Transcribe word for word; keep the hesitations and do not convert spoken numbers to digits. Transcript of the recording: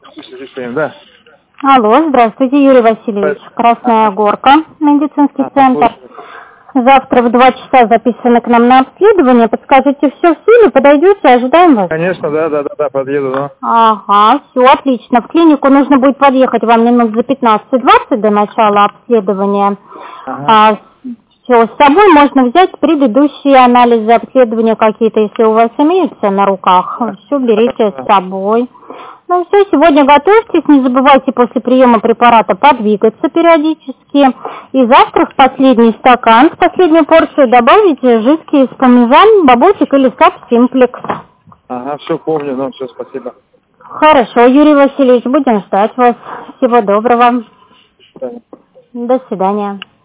Да. Алло, здравствуйте, Юрий Васильевич. Красная Горка, медицинский а, центр. Завтра в два часа записаны к нам на обследование. Подскажите, все в силе? Подойдете? Ожидаем вас? Конечно, да, да, да, да, подъеду, да. Ага, все отлично. В клинику нужно будет подъехать вам минут за пятнадцать-двадцать до начала обследования. Ага. А, все, с собой можно взять предыдущие анализы обследования какие-то, если у вас имеются на руках. Все берите с собой. Ну все, сегодня готовьтесь, не забывайте после приема препарата подвигаться периодически. И завтра в последний стакан, в последнюю порцию добавите жидкий спомизан, баботик или сап симплекс. Ага, все помню, ну все, спасибо. Хорошо, Юрий Васильевич, будем ждать вас. Всего доброго. До свидания. До свидания.